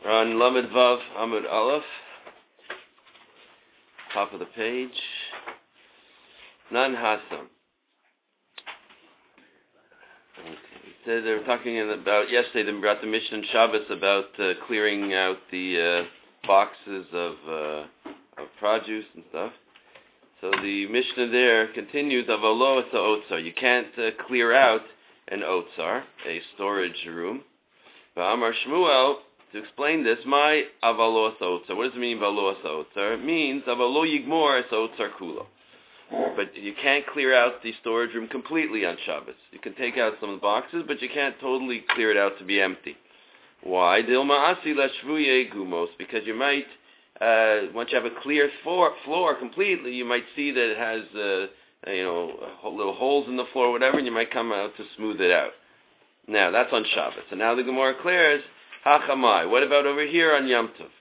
On Lamed Vav Amud Aleph, top of the page. Nan Hasam. Okay. So they were talking about yesterday. They brought the Mishnah in Shabbos about clearing out the boxes of produce and stuff. So the Mishnah there continues, Avalo es ha'otzar. You can't clear out an otzar, a storage room. Amar Shmuel, to explain this, my avalo es ha'otzar. What does it mean, avalo es ha'otzar? It means avalo yigmor es ha'otzar kulo. But you can't clear out the storage room completely on Shabbos. You can take out some of the boxes, but you can't totally clear it out to be empty. Why? Dilma asi lashvuye gumos. Because you might, once you have a clear floor completely, you might see that it has, little holes in the floor, whatever, and you might come out to smooth it out. Now, that's on Shabbos. And now the Gemara clears, hachamai. What about over here on Yom Tov?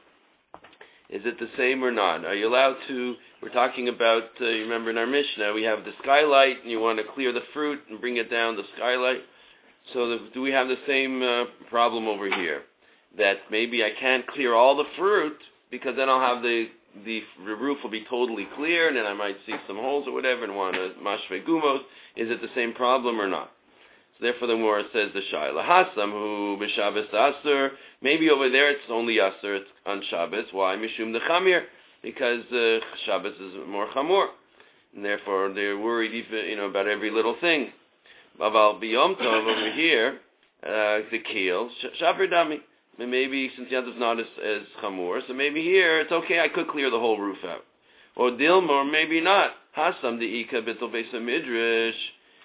Is it the same or not? Are you allowed to, we're talking about, you remember in our Mishnah, we have the skylight, and you want to clear the fruit and bring it down the skylight. So do we have the same problem over here? That maybe I can't clear all the fruit, because then I'll have the roof will be totally clear, and then I might see some holes or whatever, and want to mashve gumos. Is it the same problem or not? So therefore the Gemara says the Shaila Hasam who b'Shabbos Aser. Maybe over there it's only Aser, it's on Shabbos. Why? Mishum the Chamir, because Shabbos is more Chamor, and therefore they're worried even about every little thing. Aval b'Yom Tov over here, the keel Shaper Dami. Maybe since Yom Tov is not as Chamor, so maybe here it's okay. I could clear the whole roof out. Or Dilmor, maybe not. Hasam the Ika Bittul Beis Midrash.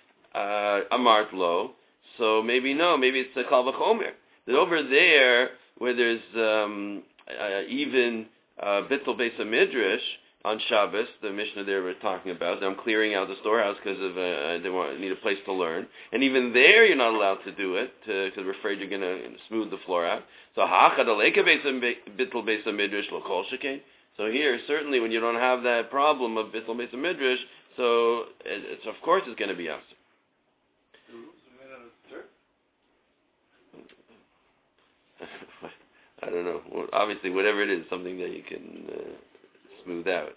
Amart lo, so maybe no, maybe it's a kal v'chomer. That over there, where there's even bittul beis midrash on Shabbos, the Mishnah there we're talking about, I'm clearing out the storehouse because of they need a place to learn, and even there you're not allowed to do it because we're afraid you're going to smooth the floor out. So hachad aleka bittul beis midrash lo kol shekain. So here, certainly, when you don't have that problem of bittul beis midrash, so it's of course it's going to be us. I don't know. Well, obviously, whatever it is, something that you can smooth out.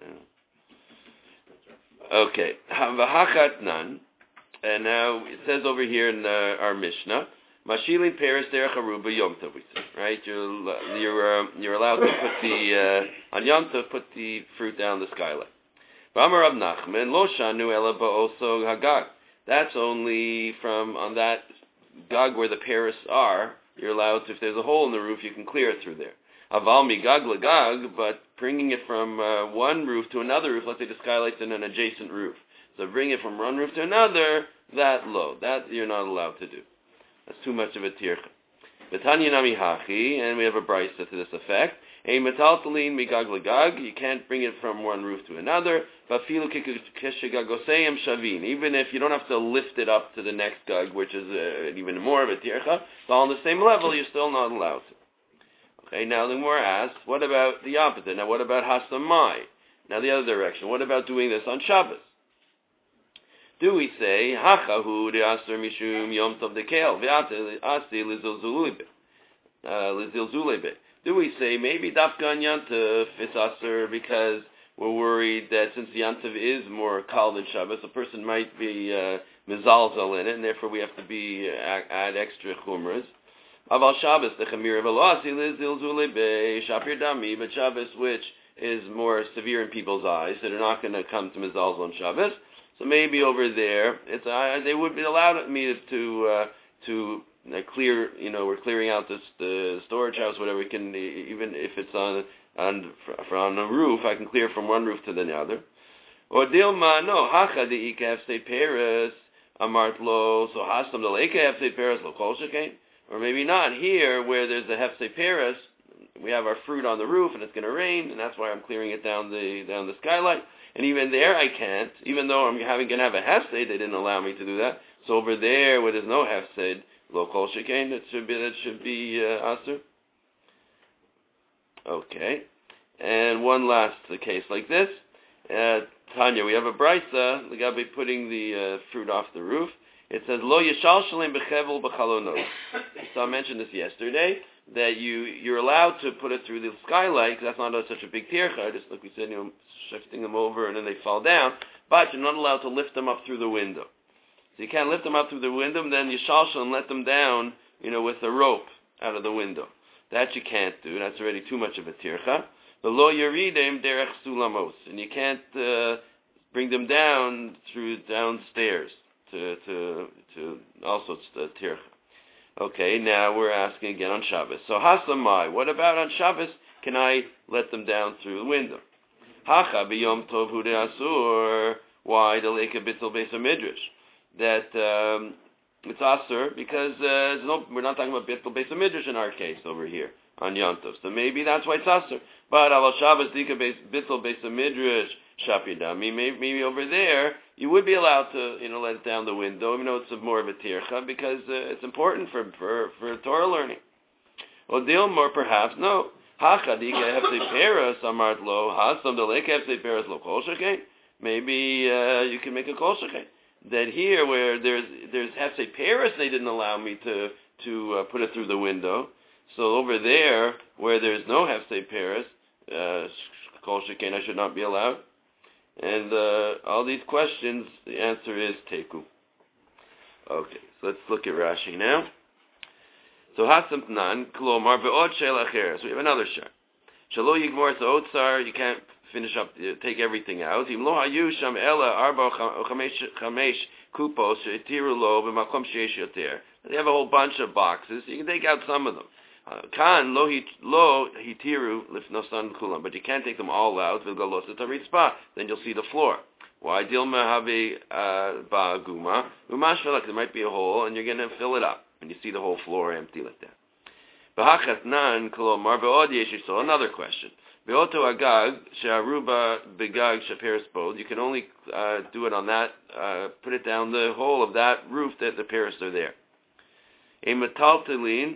Okay. V'hachat nan. And now it says over here in our Mishnah, Mashilin Peres Derech Aruba Yom Tov. Right? You're allowed to put the on Yom Tov put the fruit down the skylight. V'amar Rav Nachman Lo Shanu Ela Ba'oso Hagag. That's only from on that gag where the Peres are. You're allowed to, if there's a hole in the roof, you can clear it through there. Aval migag lagag, but bringing it from one roof to another roof, let's say the skylight's in an adjacent roof. So bring it from one roof to another, that you're not allowed to do. That's too much of a tircha. Betanya nami hachi, and we have a brisa to this effect. A metaltalin migag lagag, you can't bring it from one roof to another. Bafilu kishagagoseim shavin, even if you don't have to lift it up to the next gag, which is even more of a tircha, it's all on the same level, you're still not allowed to. Okay, now the Gemara asks, what about the opposite? Now what about hasamai? Now the other direction, what about doing this on Shabbos? Do we say, hachahu de'aser mishum yom tov dekel, ve'ate asi lizilzulebe? Do we say maybe dafka on Yom Tov it's aser because we're worried that since Yom Tov is more kal than Shabbos, a person might be mizalzal in it, and therefore we have to add extra chumras. Aval Shabbos the chamir velasi lizilzulebe shapir dami, but Shabbos which is more severe in people's eyes, so they're not going to come to mizalzal on Shabbos. So maybe over there, they would be allowed me to clear. We're clearing out the storage house, whatever. We can, even if it's on a roof, I can clear from one roof to the other. Or dilma no hacha de ika hefse peres amart lo so hasam the leka hefse peres lo kol shekain. Or maybe not here where there's a hefse peres. We have our fruit on the roof and it's going to rain, and that's why I'm clearing it down the skylight. And even there I can't, even though I'm going to have a hefsed, they didn't allow me to do that. So over there where there's no hefsed, lo kol shekain, that should be aser. Okay. And one last case like this. Tanya, we have a brisa, the guy putting the fruit off the roof. It says, Lo yishal shalim b'chevel b'chalonot. So I mentioned this yesterday. that you're allowed to put it through the skylight, because that's not such a big tircha, just like we said, shifting them over and then they fall down, but you're not allowed to lift them up through the window. So you can't lift them up through the window, and then you shalshal and let them down, with a rope out of the window. That you can't do. That's already too much of a tircha. The lo yeridim derech sulamos, and you can't bring them down through downstairs to also tircha. Okay, now we're asking again on Shabbos. So hasamai, what about on Shabbos? Can I let them down through the window? Hacha b'yom tov hu de'asur. Why the leka bittul beis midrash? That it's asur because we're not talking about bittul beis midrash in our case over here on Yom Tov. So maybe that's why it's asur. But al Shabbos dika bittul beis midrash shapidami. Maybe over there you would be allowed to let it down the window, even though it's more of a tircha, because it's important for Torah learning. Or Dilmor, perhaps no. Hacha dika hefsei peras amart lo hasam deleka hefsei peras lo kol shekain. Maybe you can make a kol shekain. That here, where there's hefsei peras, they didn't allow me to put it through the window. So over there, where there's no hefsei peras, kol shekain, I should not be allowed. And all these questions, the answer is teku. Okay, so let's look at Rashi now. So hasam tnan klomar be'od shel acheres. We have another shar. Shalo yigmor otzar. You can't finish up, take everything out. Im lo hayu sham ela arba chamesh kupos she'tiru lo b'makom sheyesh yoter. They have a whole bunch of boxes. You can take out some of them. Kan lo hitiru lifnosan kulam, but you can't take them all out. V'galos etaritzpa. Then you'll see the floor. Why dilma have ba'aguma umashvelak? There might be a hole, and you're going to fill it up, and you see the whole floor empty like that. B'hachat nan kolomar be'od yesh. So another question. Be'oto agag she'aruba begag sheperes bod. You can only do it on that. Put it down the hole of that roof that the peres are there. A metaltalin.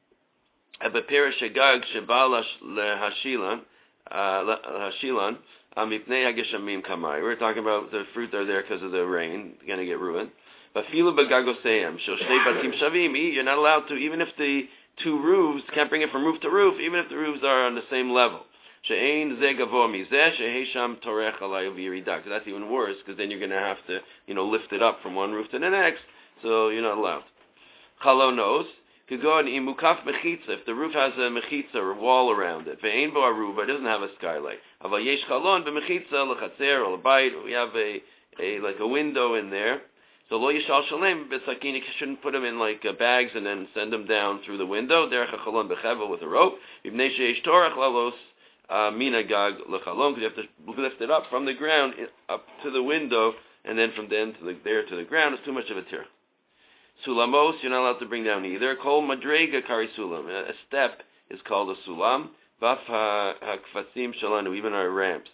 We're talking about the fruit are there because of the rain, it's going to get ruined. But you're not allowed to, even if the two roofs, can't bring it from roof to roof, even if the roofs are on the same level. So that's even worse, because then you're going to have to, lift it up from one roof to the next, so you're not allowed. Chalonos. Could go on imukaf mechitza, if the roof has a mechitza or a wall around it. Ve'ein bo aruba, it doesn't have a skylight. Aval yesh chalon b'mechitza l'chatzer or l'bayit. We have a window in there. So lo yishal shalem b'sakin. You shouldn't put them in bags and then send them down through the window. Derech hachalon b'chevel with a rope. Ibnei sheish torach lalos minagag l'chalon, because you have to lift it up from the ground up to the window, and then from there to the ground. It's too much of a tir. Sulamos, you're not allowed to bring down either. Kol madrega kari sulam. A step is called a sulam. Vaf hakfasim shalanu, even our ramps.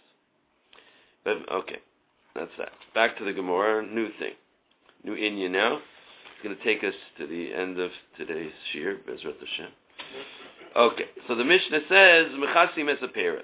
But, okay, that's that. Back to the Gemara, new thing. New Inyan now. It's going to take us to the end of today's shir, Bezrat Hashem. Okay, so the Mishnah says, Mechasim esaperes.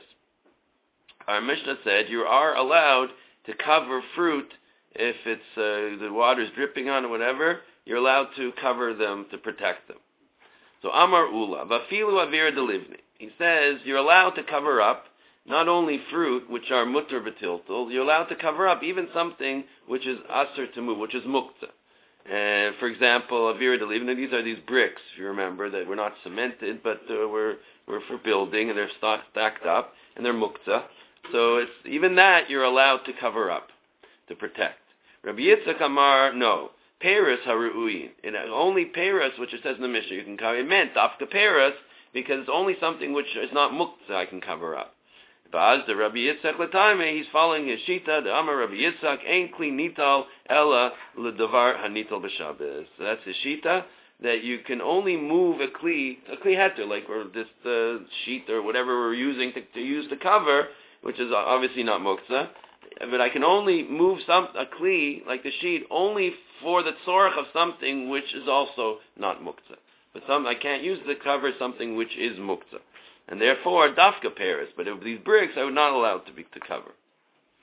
Our Mishnah said you are allowed to cover fruit if it's the water's dripping on it, whatever. You're allowed to cover them to protect them. So Amar Ula, Vafilu Avira Delivni. He says you're allowed to cover up not only fruit, which are mutter betiltul, you're allowed to cover up even something which is asr to move, which is mukta. And for example, Avira Delivni, these are these bricks, if you remember, that were not cemented, but were for building, and they're stacked up, and they're mukta. So it's even that you're allowed to cover up, to protect. Rabbi Yitzchak Amar, no. Peres haru'uyin. Only peres, which it says in the Mishnah, you can cover. It meant dafka peres, because it's only something which is not muktzah I can cover up. But as the Rabbi Yitzchak Latame, he's following his shita, the Amar Rabbi Yitzchak, ein kli nital ella l'davar hanital b'Shabbos. So that's his shita, that you can only move a kli heter, like this sheet or whatever we're using to use the cover, which is obviously not muktzah. But I can only move a kli, like the sheet, only for the tzorach of something which is also not muktzah. But I can't use the cover something which is muktzah. And therefore, dafka peres. But if these bricks, I would not allow to cover.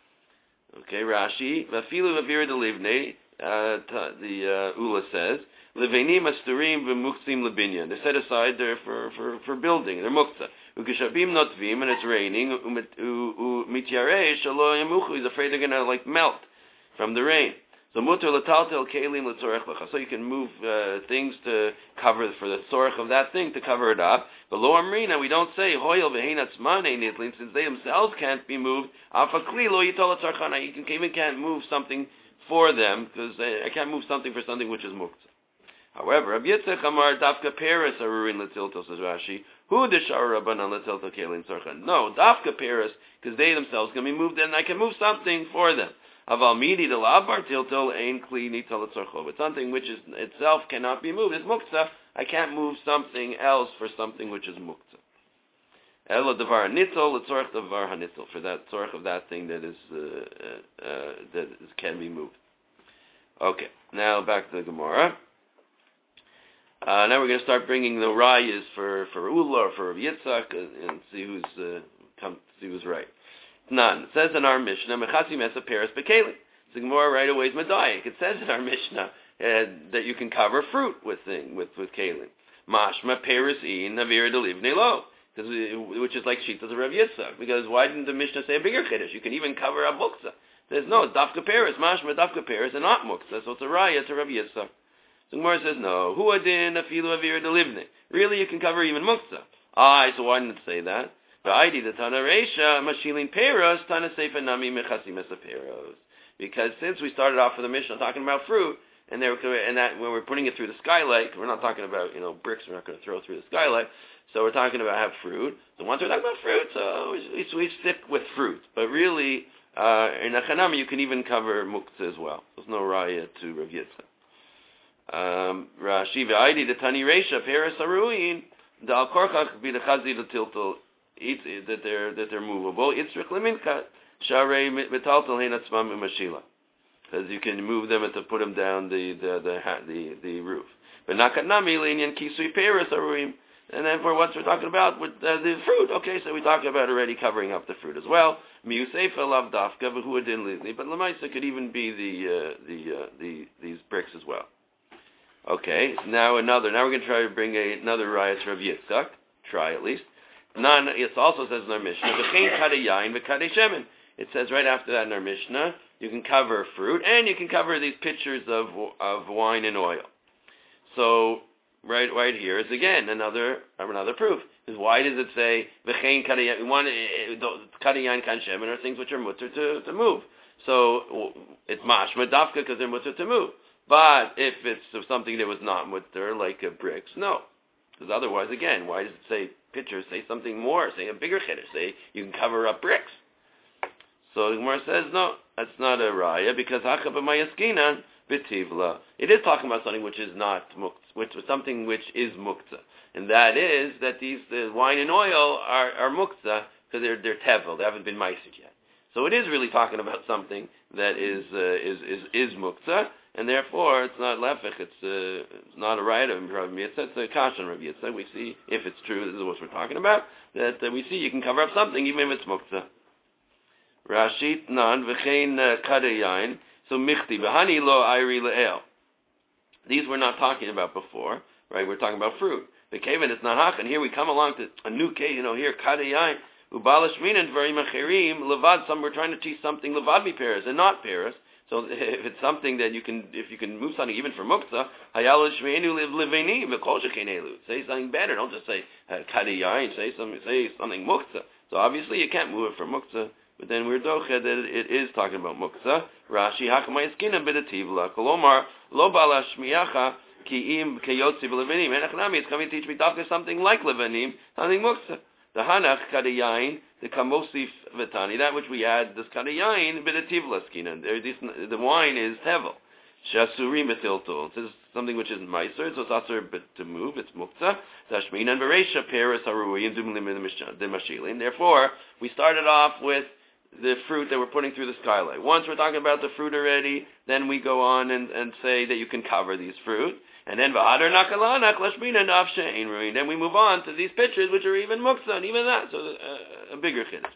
Okay, Rashi, vafilu avira delivne, the Ula says, Levenim asturim v'muktzim lebinyan. They're set aside there for building. They're muktzah. Ukeshabim notvim, and it's raining. Umityarei shalo yamuchu. He's afraid they're going to melt from the rain. So mutter lataltel kelim letzorech lecha. So you can move things to cover for the tzorech of that thing to cover it up. But lo amrina, we don't say hoyel v'heinatzman nitlin, since they themselves can't be moved. Afakli lo yitol tzarchana. You even can't move something for them because I can't move something for something which is muktzah. However, Rabbi Yitzchak Amar Dafka Paris Arurin Letilto, says Rashi. Who deshar Rabbanan Letilto kelim tzarchan? No, Dafka Paris, because they themselves can be moved, and I can move something for them. Aval midi de labar tiltol ein kli nital tzarcho. But something which is itself cannot be moved is muktzah. I can't move something else for something which is muktzah. Elo devar nitol letzorch devar hanitol, for that tzorch of that thing that can be moved. Okay, now back to the Gemara. Now we're going to start bringing the rayas for Ula or for Rav Yitzchak and see who's right. None. It says in our Mishnah, Mechasi Mesa Paris Bekelim. The Gemara right away is Medayik. It says in our Mishnah that you can cover fruit with Kelim. Mashma Paris in Navir Delivne Lo, which is like Shitas of Rav Yitzchak. Because why didn't the Mishnah say a bigger Kiddush? You can even cover a Muktzah. There's no Dafka Paris, Mashma Dafka Paris, and not Muktzah. So it's a raya to Rav Yitzchak. So Gemara says no. Huadin afilu avir delivne. Really, you can cover even muktzah. So why didn't it say that? V'aidi the Tana Reisha mashilin peros Tana Seifa nami mechasim esa peros. Because since we started off with the Mishnah talking about fruit, and that when we're putting it through the skylight, we're not talking about bricks. We're not going to throw through the skylight. So we're talking about have fruit. So once we're talking about fruit, so we stick with fruit. But really, in Achanami, you can even cover muktzah as well. There's no raya to Rav Yitzchak. Rashi v'aidi the Tani Reisha Paris Aruin the Al Korchach be the Chazi the Tiltal that they're movable. Itzrich leminka Sharei metaltal heinatzmam umashila, because you can move them and to put them down the roof. But nakatnami lenyan kisui Paris Aruin, and then for what we're talking about with the fruit. Okay, so we talked about already covering up the fruit as well. Miusefa lav dafka v'huadin lidli, but lemaisa could even be these bricks as well. Okay, now we're going to try to bring another raya to Rav Yitzchak. Try at least. It also says in our Mishnah, it says right after that in our Mishnah, you can cover fruit and you can cover these pitchers of wine and oil. So right here is again another proof. Because why does it say v'chein kadayayin kan shemen are things which are mutter to move? So it's mashma dafka because they're mutter to move. But if it's something that was not mutter, like bricks, no. Because otherwise, again, why does it say pitchers? Say something more. Say a bigger chiddush. Say you can cover up bricks. So the Gemara says, no, that's not a raya, because hachab b'tivla. It is talking about something which is not something which is muktzah. And that is that the wine and oil are muktzah, because they're tevel. They haven't been meisik yet. So it is really talking about something that is muktzah, and therefore it's not lefich. It's not a right of Rav Yitzchak. It's a kash on Rav Yitzchak. We see if it's true. This is what we're talking about. That we see you can cover up something even if it's muktzah. Rashit nan v'chein kadayayin. So michti v'hani lo ayri le'el. These we're not talking about before, right? We're talking about fruit. The kaven is not hach, and here we come along to a new case. Here kadayayin. Ubalashminan very machirim levad. Some we're trying to teach something levad mi peres and not peres. So if it's something that if you can move something even for muktzah, hayal shmeinu liveni v'kol shekenelu. Say something better. Don't just say kadayayin. Say something muktzah. So obviously you can't move it for muktzah. But then we're doche that it is talking about muktzah. Rashi hakamayskina b'dativla kolomar lo bala shmiyacha kiim keyotzi v'levanim. Enachnami, it's coming to teach me dafka something like levanim, something muktzah. The hanach kadayayin, the kamosif v'tani, that which we add this kadayayin b'dativla skina. The wine is tevel. Shasurim b'tiltul. This is something which is meiser, so it's also to move. It's muktzah. Tashminan b'reisha peres haruyim dumlim demashilin. Therefore, we started off with the fruit that we're putting through the skylight. Once we're talking about the fruit already, then we go on and say that you can cover these fruit. And then then we move on to these pitchers which are even muktzah, and even that. So a bigger chiddush.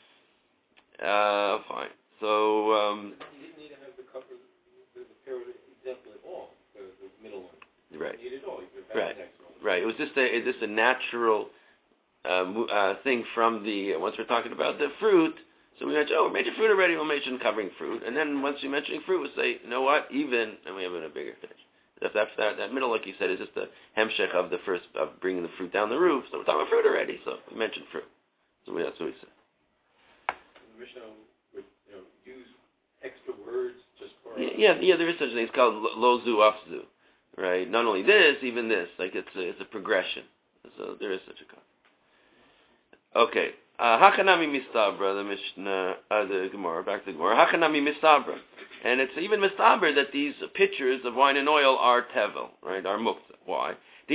Fine. So you didn't need to have the cover the example at all, the middle one. right. Need it all. Right. Right. It was just a natural thing from the once we're talking about the fruit. So we mentioned, we mentioned fruit already. We'll mention covering fruit, and then once you're mentioning fruit, we'll say, you know what? Even and we have a bigger finish. That middle, like you said, is just the hemshech of the first of bringing the fruit down the roof. So we're talking about fruit already. So we mentioned fruit. So that's what we said. The Mishnah would use extra words just for. Yeah. There is such a thing. It's called lo zu afzu. Right. Not only this, even this. Like it's a progression. So there is such a concept. Okay. Hachanami mistabra, the Mishnah, the Gemara, back to the Gemara. Hachanami mistabra. And it's even mistabra that these pitchers of wine and oil are tevel, right, are muktzah. Why?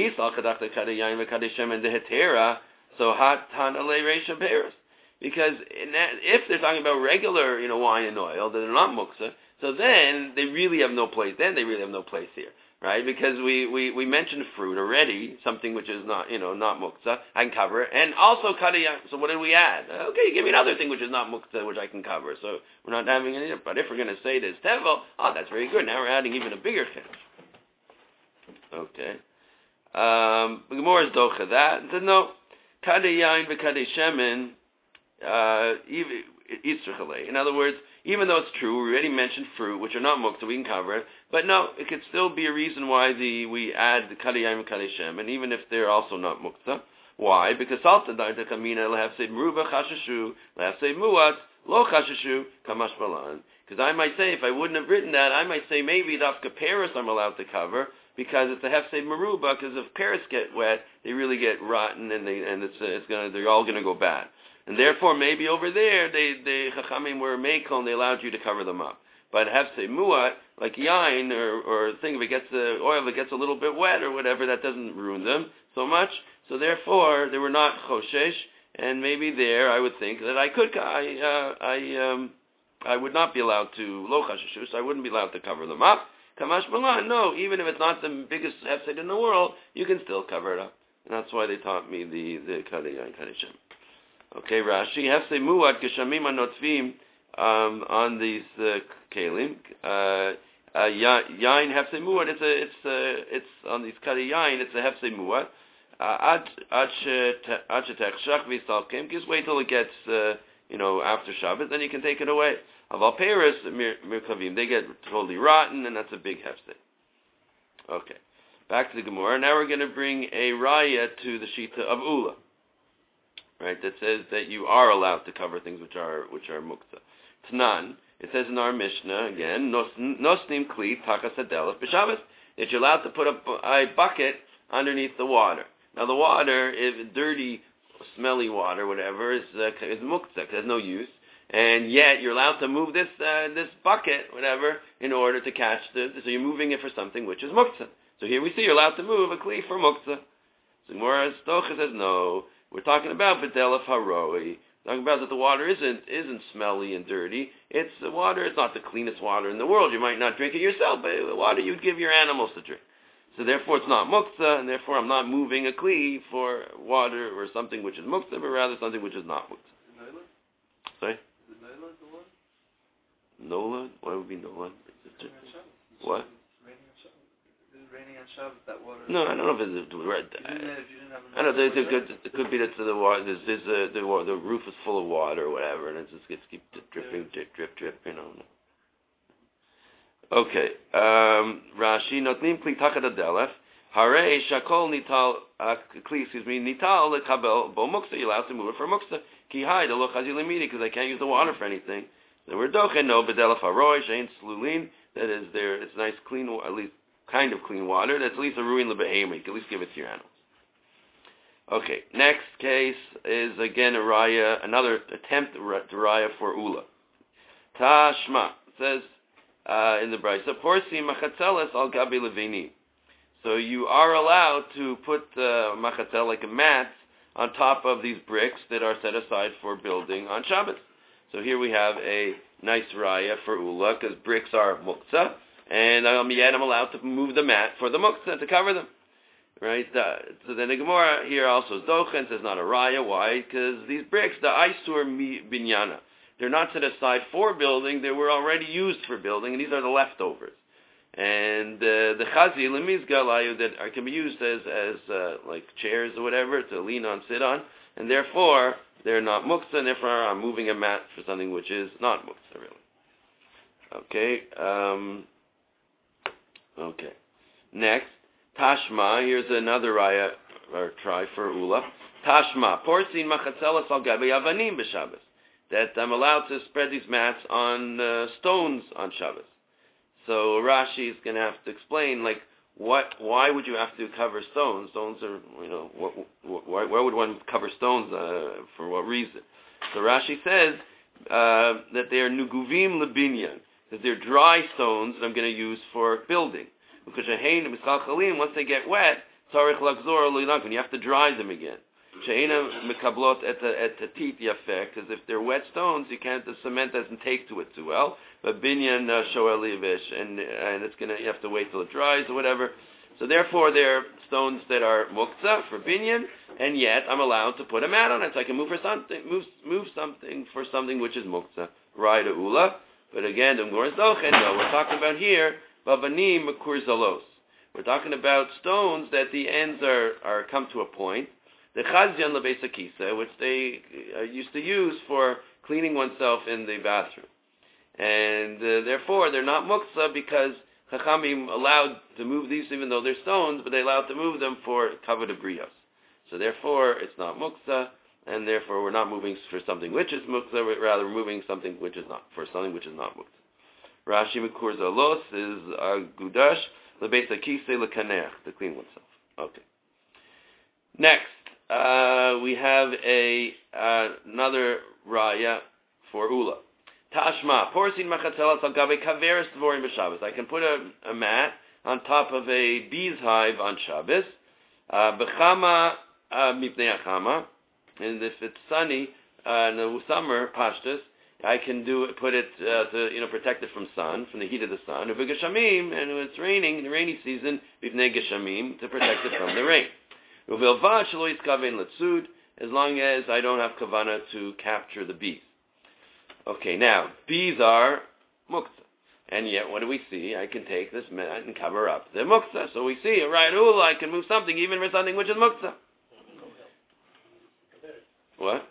So hatan ale reisha peres. Because if they're talking about regular, wine and oil, that they're not muktzah, so then they really have no place. Then they really have no place here. Right, because we mentioned fruit already, something which is not not muktzah, I can cover it, and also kadiyah. So what did we add? Okay, give me another thing which is not muktzah, which I can cover. So we're not having any. But if we're going to say this tevel, that's very good. Now we're adding even a bigger finish. Okay, the Gemara is docha that and said no, kadiyayin v'kadei shemen, in other words, even though it's true, we already mentioned fruit, which are not muktzah, we can cover it. But no, it could still be a reason why we add the kadiyim and kadishem, and even if they're also not muktzah. Why? Because salta daita kamina lehafsei meruba chashashu lehafsei muat lo chashashu kamash balan. Because I might say, if I wouldn't have written that, I might say maybe dafka pears I'm allowed to cover because it's a hefsei meruba. Because if pears get wet, they really get rotten, and they're all gonna go bad. And therefore, maybe over there, the Chachamim were meikol and they allowed you to cover them up. But hefsei muat, like yain or thing, if it gets the oil, if it gets a little bit wet or whatever, that doesn't ruin them so much. So therefore, they were not choshesh, and maybe there I would think that I would not be allowed to lo chasheshu, so I wouldn't be allowed to cover them up. Kamash balan, no, even if it's not the biggest hefsed in the world, you can still cover it up, and that's why they taught me the kadei and kadishem. Okay, Rashi hefsei muad geshamim anotvim on these kelim. Yain hefsei muad. It's on these kadei yain. It's a hefsei muad. Ad shetech shach v'salkim. Just wait till it gets after Shabbos, then you can take it away. Aval peres mirkavim. They get totally rotten, and that's a big hefsei. Okay, back to the Gemara. Now we're going to bring a raya to the shita of Ula. Right, that says that you are allowed to cover things which are muktzah. Tanan, it says in our Mishnah again, nosnim kli takas hadelef b'Shabbos, that you're allowed to put a bucket underneath the water. Now the water, if dirty, smelly water, whatever, is muktzah, it has no use, and yet you're allowed to move this bucket, whatever, in order to catch so you're moving it for something which is muktzah. So here we see you're allowed to move a kli for muktzah. So Gemara Stocha says no. We're talking about bedelef haroi. Talking about that the water isn't smelly and dirty. It's the water. It's not the cleanest water in the world. You might not drink it yourself, but the water you'd give your animals to drink. So therefore, it's not muktzah, and therefore I'm not moving a kli for water or something which is muktzah, but rather something which is not muktzah. Nola? Sorry? Is it Nola the one? Nola? Why would it be Nola? What? Raining on Shabbos, that water. No, I don't know if it's red. I don't know. It could be that the water. The roof is full of water or whatever, and it just keeps dripping, drip. Okay. Rashi notnim kli tachat adelef. Hare shakol nital kli. Nital lekabel bo muksa. You're allowed to move it for muksa. Ki hai delo chazi lemidi because I can't use the water for anything. Then we're doche no bedelef haroi shein slulin. That is there. It's nice, clean, at least. Kind of clean water, that's at least a ruin lebehema. You can at least give it to your animals. Okay, next case is again a raya, another attempt to raya for Ula. Tashma says in the Brisa, Porsi machatzeles al gabi levini. So you are allowed to put machatzel, like a mat, on top of these bricks that are set aside for building on Shabbos. So here we have a nice raya for Ula, because bricks are muktzah. And yet I'm allowed to move the mat for the muktzah to cover them, right? So then the Gemara here also is dochen, says not a raya. Why? Because these bricks, the aisur binyana, they're not set aside for building. They were already used for building, and these are the leftovers. And the chazi lemizga layu that can be used as like chairs or whatever to lean on, sit on, and therefore they're not muktzah, and therefore I'm moving a mat for something which is not muktzah really. Okay. Okay. Next, tashma. Here's another raya or try for ula. Tashma. Porsin machatzelas al gabi avanim b'Shabbos. That I'm allowed to spread these mats on stones on Shabbos. So Rashi is going to have to explain, like, why would you have to cover stones? Stones are, why would one cover stones? For what reason? So Rashi says that they are nuguvim lebinyan, that they're dry stones that I'm going to use for building. Because once they get wet, tzarich lachzor lo'ilakun, you have to dry them again. She'ena mekablot et tatit yafeh, because if they're wet stones, the cement doesn't take to it too well. But binyan shoel livish, and you have to wait till it dries or whatever. So therefore, they're stones that are muktzah for binyan, and yet I'm allowed to put a mat on it, so I can move something for something which is muktzah. Raya ula. But again, we're talking about here bavanim makur zalos. We're talking about stones that the ends are come to a point. The chazyan lebeis kisa, which they used to use for cleaning oneself in the bathroom, and therefore they're not muktzah because Chachamim allowed to move these even though they're stones, but they allowed to move them for kavod of brios. So therefore it's not muktzah, and therefore we're not moving for something which is muktzah, rather we're moving something which is not for something which is not muktzah. Rashi Mekur Zalos is gudash lebeis kisa lekaneach, to clean oneself. Okay. Next. We have another raya for ula. Tashma, porsin machatzelas al gabe kaveres dvorim b'Shabbos. I can put a mat on top of a bee's hive on Shabbos. B'chama mipnei achama, and if it's sunny in the summer, pashtus, I can put it to protect it from the heat of the sun. U'v'geshamim, and when it's raining in the rainy season, mipnei geshamim, to protect it from the rain. As long as I don't have kavana to capture the bees. Okay, now, bees are muktzah. And yet, what do we see? I can take this mat and cover up the muktzah. So we see, right, I can move something even for something which is muktzah. What?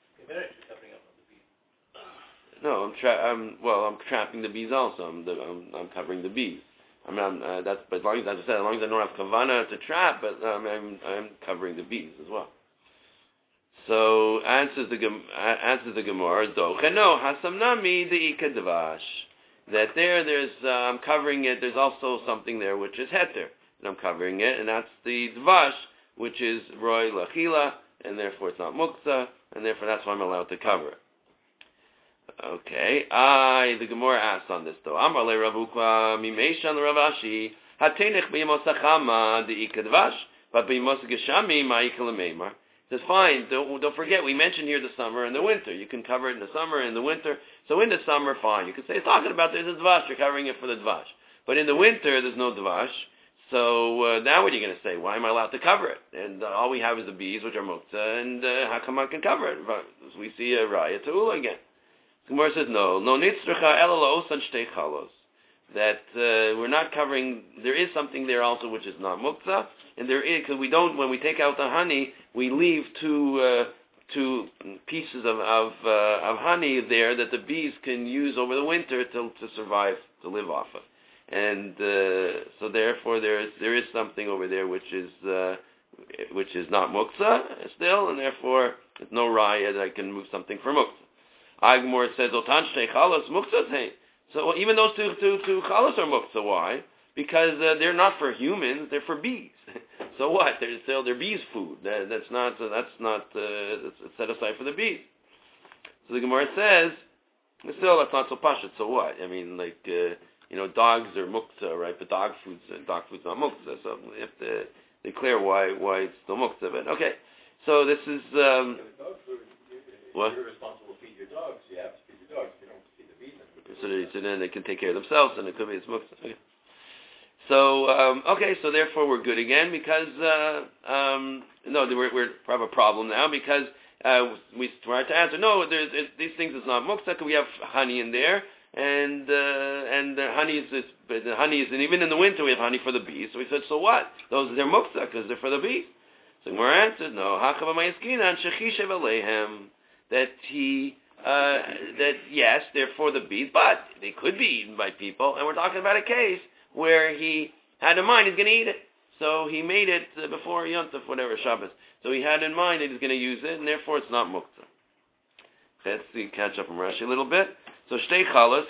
No, I'm trapping the bees also. I'm covering the bees. But as long as I don't have kavana to trap, but I'm covering the bees as well. So answers the Gemara, Docheno hasamnami deika dvash. That there's I'm covering it. There's also something there which is heter, and I'm covering it, and that's the dvash, which is roy lachila, and therefore it's not muktzah, and therefore that's why I'm allowed to cover it. Okay, the Gemara asks on this though. Amar le Ravukwa mimeishan Ravashi hatenech b'yemos hachama deika dvash, but b'yemos geshami ma'ikal meimar. Says fine. Don't forget we mentioned here the summer and the winter. You can cover it in the summer and the winter. So in the summer, fine. You can say it's talking about there's a dvash. You're covering it for the dvash. But in the winter, there's no dvash. So now what are you going to say? Why am I allowed to cover it? And all we have is the bees, which are muktzah, and how come I can cover it? We see a raya to ula again. Gemara says no nitzricha ela la'osan shtei chalos. That we're not covering. There is something there also which is not muktzah, and there is because when we take out the honey, we leave two pieces of honey there that the bees can use over the winter to survive, to live off of, and so therefore there is something over there which is not muktzah still, and therefore there's no raya that I can move something for muktzah. Agmor says otan shtei chalos muktzah hey. So even those two chalos are muktzah. Why? Because they're not for humans; they're for bees. So what? They're bees' food. That's set aside for the bees. So the Gemara says, still that's not so pashut. So what? I mean, dogs are muktzah, right? But dog food's not muktzah. So we have to declare why it's still muktzah. But okay. So this is dog food. What? You're responsible to feed your dogs. You have to feed your dogs. You don't feed the bees. So then they can take care of themselves, and it could be it's muktzah. Okay. So so therefore we're good again because we have a problem now because we tried to answer no. These things is not muktzah because we have honey in there, and the honey is and even in the winter we have honey for the bees. So we said, so what? They're muktzah because they're for the bees. So Gemara answered, no, that yes, they're for the bees, but they could be eaten by people, and we're talking about a case where he had in mind he's going to eat it. So he made it before Yom Tov, whatever, Shabbos. So he had in mind that he's going to use it, and therefore it's not muktzah. Let's see, catch up from Rashi a little bit. So shtei chalas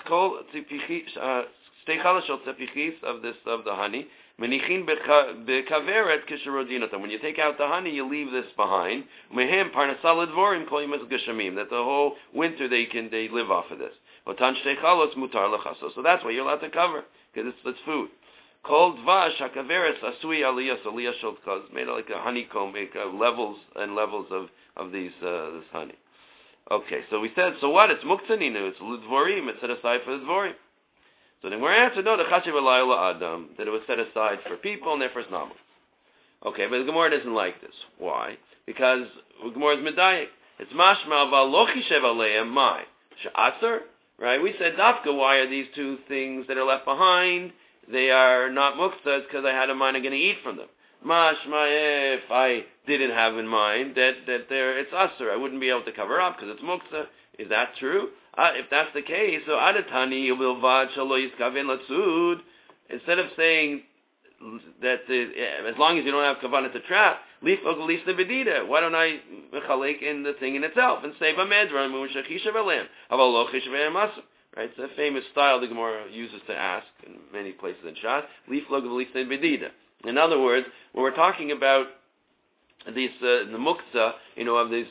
shel tzepichis of the honey. Menichin bekaveret kisharodinatam. When you take out the honey, you leave this behind. Mehem parnasal dvorim kol yimas geshamim. That the whole winter they live off of this. Otan shtei chalas mutar lechaso. So that's why you're allowed to cover because it's food. Kol dvash hakaveres asui aliyah shel tkaz. Made like a honeycomb, make levels and levels of these this honey. Okay, so we said, so what? It's muktzaninu. It's lidvorim. It's set aside for the dvorim. So then we're answered, no, the chashiv alayla adam, that it was set aside for people and therefore it's not muktzah. Okay, but the Gemara doesn't like this. Why? Because the Gemara is medayik. It's mashma v'lo chishev aleihem mai she'aser. Right? We said dafka. Why are these two things that are left behind? They are not muktzah because I had in mind I'm going to eat from them. Mashma, if I didn't have in mind that it's aser, I wouldn't be able to cover up because it's muktzah. Is that true? If that's the case, so adatani ubilvad shalo yiskaven latzud. Instead of saying that as long as you don't have kavanah to trap, leaf oglis the bedida. Why don't I mechalek in the thing in itself and say b'medran mu'shachishav alam avalo chishav amasr. Right, it's a famous style the Gemara uses to ask in many places in Shas. Leaf oglis the bedida. In other words, when we're talking about these the muktzah, of these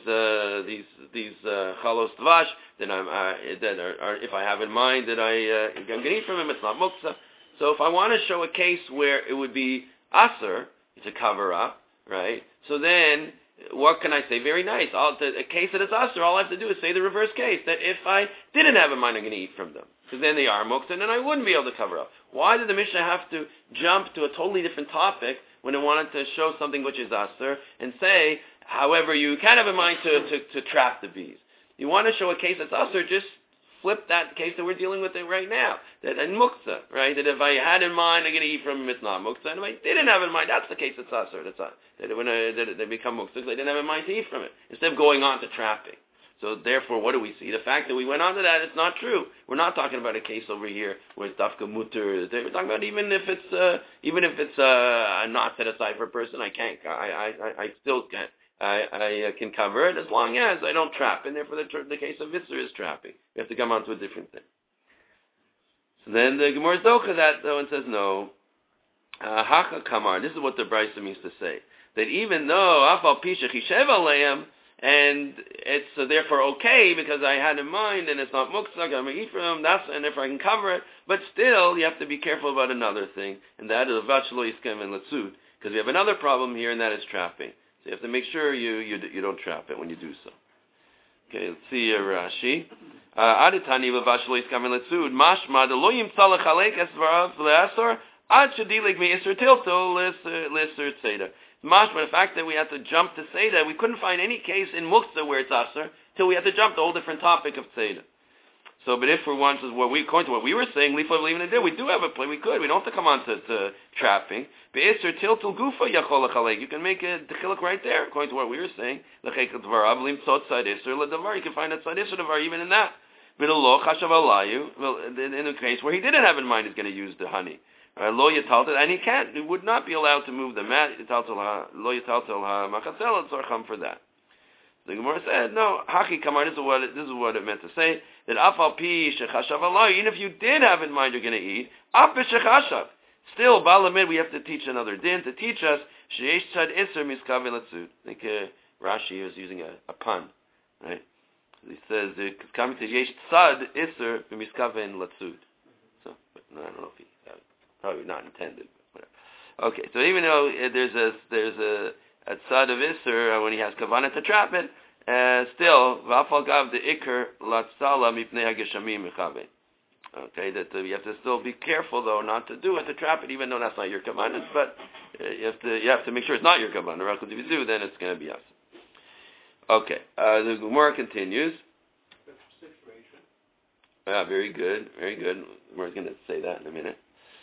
chalos dvash that if I have in mind that I'm going to eat from him, it's not muktzah. So if I want to show a case where it would be aser to cover up, right? So then what can I say? Very nice. A case that is aser, all I have to do is say the reverse case, that if I didn't have in mind I'm going to eat from them, because then they are muktzah, and then I wouldn't be able to cover up. Why did the Mishnah have to jump to a totally different topic when it wanted to show something which is aser and say, however, you can have in mind to trap the bees? You want to show a case that's aser, just flip that case that we're dealing with it right now. That in muktzah, right? That if I had in mind I'm going to eat from him, it's not muktzah. And if I didn't have in mind, that's the case that's aser. That when they become muktzah, they didn't have in mind to eat from it. Instead of going on to trapping. So therefore, what do we see? The fact that we went on to that, it's not true. We're not talking about a case over here where it's dafka mutter. We're talking about even if it's not set aside for a person, I can't. I still can't. I can cover it as long as I don't trap. And therefore, the case of Isser is trapping. We have to come on to a different thing. So then the Gemara Zocha that though and says no. Hacha kamar. This is what the Brisa means to say, that even though afal pisha chishev aleim, and it's therefore okay because I had in mind and it's not muktzah, I'm going to eat from them, and therefore I can cover it. But still, you have to be careful about another thing, and that is vachlo yiskem and latzud, because we have another problem here, and that is trapping. So you have to make sure you don't trap it when you do so. Okay, let's see Rashi. Aditani v'vachlo yiskem and latzud mashma lo yimtzah lechalek esvarav le'asor ad shedilik me'isr tilto l'isr tzeda. Mashma, the fact that we had to jump to Seder, we couldn't find any case in Muktzah where it's Aser, till we had to jump to a whole different topic of Seder. So, but if for once, according to what we were saying, we do have a play, we could, we don't have to come on to trapping. Be'isr tiltul gufa yachol lechalek. You can make a dechiluk right there, according to what we were saying. L'chek dvarav lim tzot tzad isr l'davar. You can find a tzad isr davar even in that. V'lo chashav alayu, in a case where he didn't have in mind he's going to use the honey. Lo yataltel, and he can't. He would not be allowed to move the mat. Lo yataltel ha machatzel tzorcham for that. The Gemara said, no. Haki kamar. This is what it meant to say, that afal pi shechashav alayu. Even if you did have in mind you're going to eat, af b'shechashav. Still, balamid, we have to teach another din to teach us sheyesh tzad iser miskaven latzud. I think Rashi is using a pun, right? He says it's coming to yesh tzad iser miskaven latzud. So, but no, I don't know if he. Probably not intended. But whatever. Okay, so even though there's a tzad of Isser when he has kavanah to trap it, still v'afal gav the ikar latzala mipnei hageshamim mechaven. Okay, that you have to still be careful though not to do it to trap it, even though that's not your kavanah. But you have to make sure it's not your kavanah. Because if you do, then it's going to be us. Okay, the Gemara continues. Yeah, very good, very good. We're going to say that in a minute.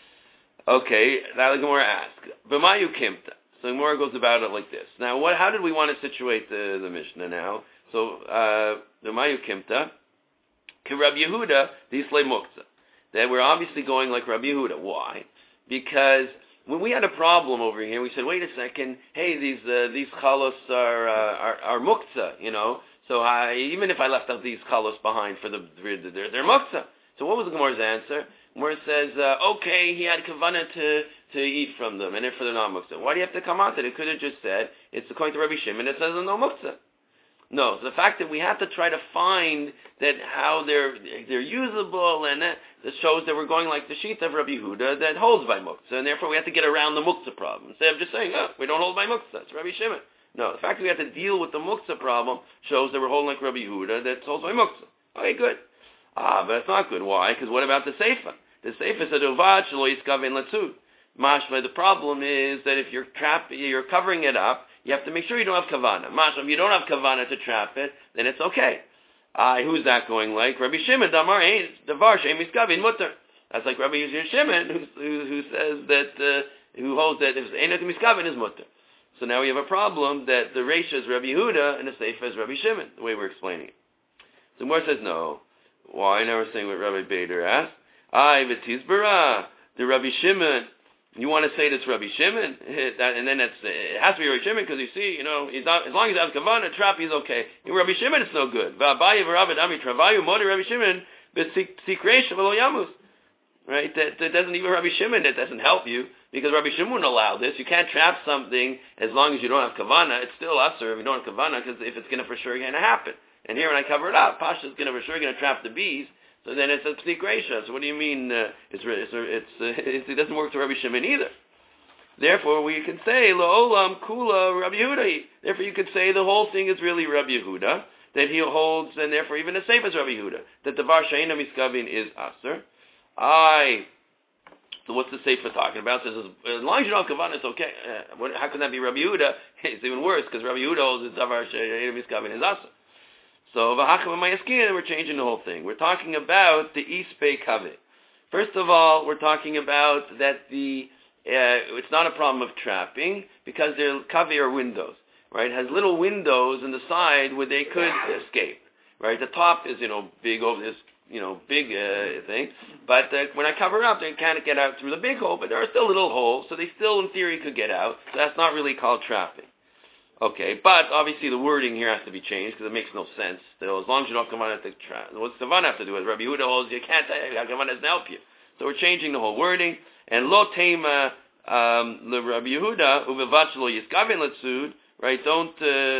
Okay, now the Gemara asks, B'mayu kimta. So the Gemara goes about it like this. Now, how did we want to situate the Mishnah now? So, B'mayu kimta, Ki Rabbi Yehuda, Dislei Muktzah. That we're obviously going like Rabbi Yehuda. Why? Because when we had a problem over here, we said, wait a second, hey, these chalos are muktzah, you know. So even if I left out these chalos behind for they're muktzah. So what was the Gemara's answer? Gemara says, okay, he had kavanah to eat from them, and if they're not muktzah. Why do you have to come out to it? It could have just said, it's according to Rabbi Shimon, it says no muktzah. No, so the fact that we have to try to find that how they're usable, and that shows that we're going like the sheet of Rabbi Yehuda that holds by muktzah, and therefore we have to get around the muktzah problem. Instead of just saying, we don't hold by muktzah, it's Rabbi Shimon. No, the fact that we have to deal with the muktzah problem shows that we're holding like Rabbi Yehuda that holds by muktzah. Okay, good. But it's not good. Why? Because what about the seifa? The seifa said, Uvad shelo yiskaven latzud. Mashma, the problem is that if you're covering it up, you have to make sure you don't have kavanah. Mashma, if you don't have kavanah to trap it, then it's okay. Who's that going like? Rabbi Shimon, davar she'em yiskaven mutter. That's like Rabbi Shimon, who says that, who holds that if einat miskaven is mutter. So now we have a problem that the Reisha is Rabbi Yehuda and the Seifa is Rabbi Shimon, the way we're explaining it. So Gemara says no. Why? Now we're saying what Rabbi Bader asked. V'tizbara, the Rabbi Shimon. You want to say that's Rabbi Shimon? And then it has to be Rabbi Shimon because you see, you know, he's not, as long as he has kavanah, trap, he's okay. In Rabbi Shimon, it's no good. V'abayi v'Rabbi Ami travayu modi Rabbi Shimon b'sikreish v'lo yamus. Right? That doesn't even Rabbi Shimon. That doesn't help you because Rabbi Shimon wouldn't allow this. You can't trap something as long as you don't have kavanah. It's still usher if you don't have kavanah because if it's going to for sure going to happen. And here when I cover it up, Pasha's going to for sure going to trap the bees. So then it's a psik reisha. So what do you mean? It doesn't work to Rabbi Shimon either. Therefore, we can say la'olam kula Rabbi Yehuda. Therefore, you could say the whole thing is really Rabbi Yehuda that he holds, and therefore even the safe is Rabbi Yehuda that the var she'ena miskavin is aser. So what's the sefer talking about? It says as long as you don't have kavanah, it's okay. How can that be Rabbi Yehuda? It's even worse because Rabbi Yehuda holds the davar she'ena miskavin is aser. So we're changing the whole thing. We're talking about the Ispe Kaveh. First of all, we're talking about that it's not a problem of trapping because their Kaveh are windows, right? It has little windows in the side where they could escape, right? The top is, big over this, big thing. But when I cover it up, they can't get out through the big hole, but there are still little holes, so they still, in theory, could get out. So that's not really called trapping. Okay, but obviously the wording here has to be changed because it makes no sense. Still, as long as you don't have kavanah to trap, what's kavanah have to do with Rabbi Yehuda holds you can't have kavanah doesn't help you. So we're changing the whole wording. And lo tema the Rabbi Yehuda uvevat lo yiskaven letzud. Right? Don't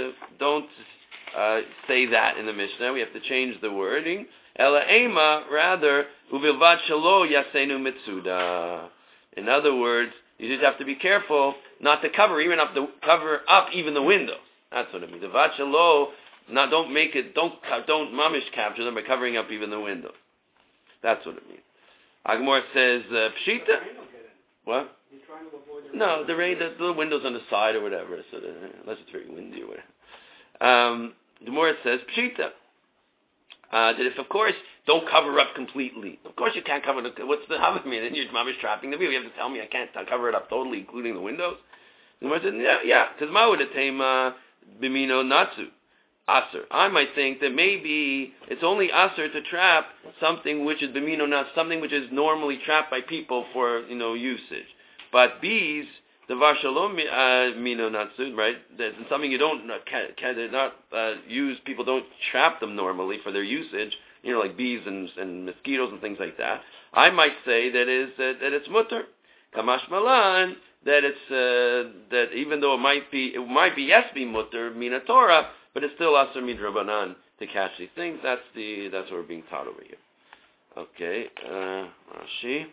say that in the Mishnah. We have to change the wording. Ela ema rather uvevat shelo yasenu mitzuda. In other words, you just have to be careful not to cover up even the windows. That's what it means. The vachalo, don't mamish capture them by covering up even the windows. That's what it means. Agmor says pshita. What? No, the windows on the side or whatever. So unless it's very windy or whatever. The more says pshita. That if, of course, don't cover up completely. Of course you can't cover what's the Havamina? Then you're mamish trapping the view. You have to tell me I can't cover it up totally, including the windows. The Gemara said, yeah, because ma would atema bimino natsu aser. I might think that maybe it's only aser to trap something which is bimino natsu, something which is normally trapped by people for usage. But bees, the varshalom mino natsu, right? That's something you don't use. People don't trap them normally for their usage. Like bees and mosquitoes and things like that. I might say that it's mutter. Kamash malan that it's that even though it might be yes be mutter mina Torah, but it's still aser midrabanan to catch these things. That's what we're being taught over here. Okay, Rashi.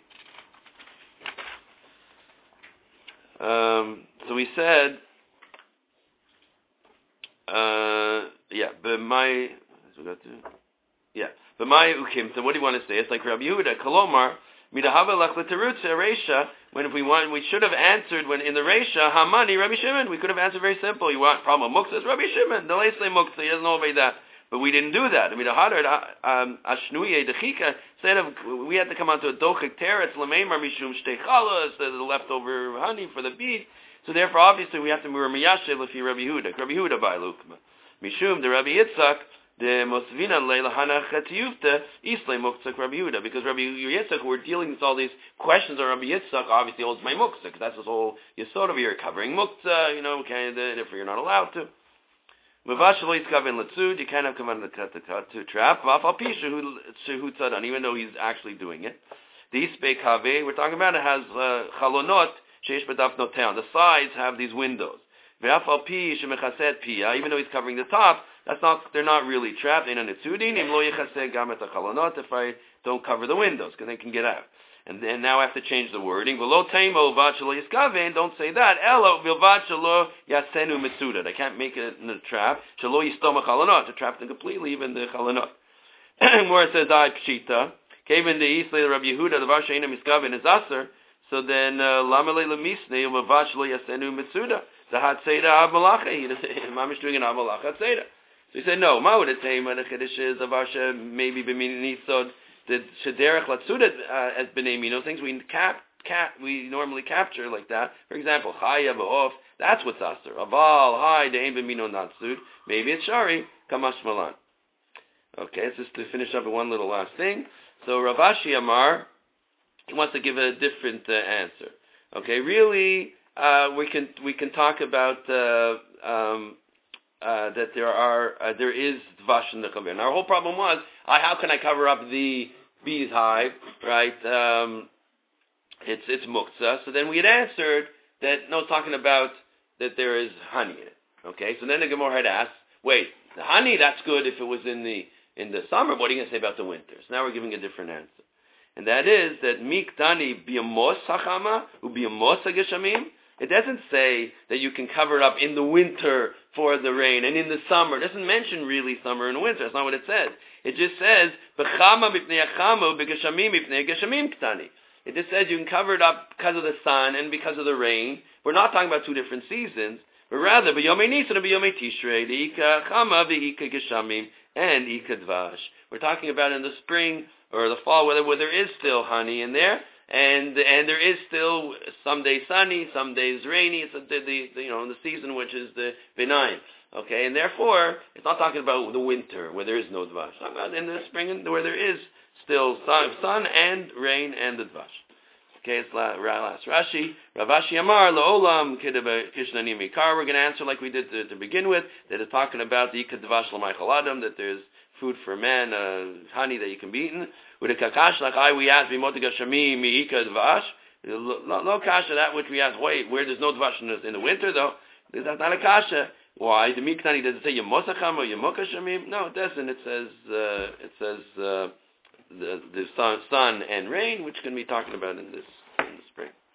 So we said, but my ukim. So what do you want to say? It's like Rabbi Yehuda, Kolomar, midahava lach l'terutza reisha. When we should have answered when in the reisha hamani Rabbi Shimon. We could have answered very simple. You want problem muktzah? Rabbi Shimon. The leisle muktzah. He doesn't know about that. But we didn't do that. I mean, Ashnuye Dechika, instead of, we had to come onto a Dochik Teretz, Lameimar Mishum Shtechalas, the leftover honey for the bead. So therefore, obviously, we have to move Miyashe Lefi Rabbi Yehuda. Rabbi Yehuda by Lukma. Mishum, the Rabbi Yitzchak, the Mosvina Leilahana Chetiyufta, Islay Muktzak Rabbi Yehuda. Because Rabbi Yitzchak, we're dealing with all these questions of Rabbi Yitzchak, obviously holds my Muktzak. That's the whole Yisod of you're covering Muktzah, therefore you're not allowed to. You can't have come to trap. Even though he's actually doing it. We're talking about it has chalonot sheish b'daf noteon. The sides have these windows. Even though he's covering the top, they're not really trapped. If I don't cover the windows, because they can get out. And then now I have to change the wording. Don't say that. I can't make it in a trap. To trap them completely, even the chalonot. Where it says pshita, Kevin the Isla Rabbi Yehuda, the Varshaina Miskaven is Aser. So then Lamale Lemisne Mavachlo Yasenu Mitsuda. The Hatzeda Av Malacha. Mamish doing an Av Malacha Hatzeda. So he said, no, Ma would it say the Chiddush is a Varsha maybe B'min Nisod. The Shederech Latsuda as B'nei things we normally capture like that. For example, Chaya V'of, that's what's Aser. Aval, Hai, De'en B'mino Natsud. Maybe it's Shari, Kamash Malan. Okay, it's just to finish up with one little last thing. So Rav Ashi Amar, he wants to give a different answer. Okay, really, we can talk about that there is Dvash in the Chavir. Now, our whole problem was, how can I cover up the bee's hive, right? It's muktzah. So then we had answered that, no, it's talking about that there is honey in it. Okay, so then the Gemara had asked, wait, the honey, that's good if it was in the summer, what are you going to say about the winter? So now we're giving a different answer. And that is that miktani biyamos hachama ubiyamos hageshamim. It doesn't say that you can cover it up in the winter for the rain and in the summer. It doesn't mention really summer and winter. That's not what it says. It just says b'chama b'pnei achama ub'geshamim b'pnei geshamim ktani. It just says you can cover it up because of the sun and because of the rain. We're not talking about two different seasons, but rather b'yomei nisan and b'yomei tishrei the chama v'ika geshamim and ika dvash. We're talking about in the spring or the fall, where there is still honey in there, and there is still some days sunny, some days rainy. It's the season which is the benign. Okay, and therefore it's not talking about the winter where there is no dvash. It's talking about in the spring where there is still sun and rain and the dvash. Okay, it's last Rashi. Rav Ashi Amar La'olam Kishnani Mikar. We're going to answer like we did to begin with. That it's talking about the Ikad Dvash L'Maichal Adam, that there's food for man, honey that you can be eaten. With a kakash like we asked, B'motiga Shami Mi'ika Dvash. No kasha, that which we asked, wait, where there's no dvash in the winter though. That's not a kasha. Why? The Miknani, does it say Yemosacham or Yemoka Shamim? No, it doesn't. It says the sun and rain, which can be talking about in the spring.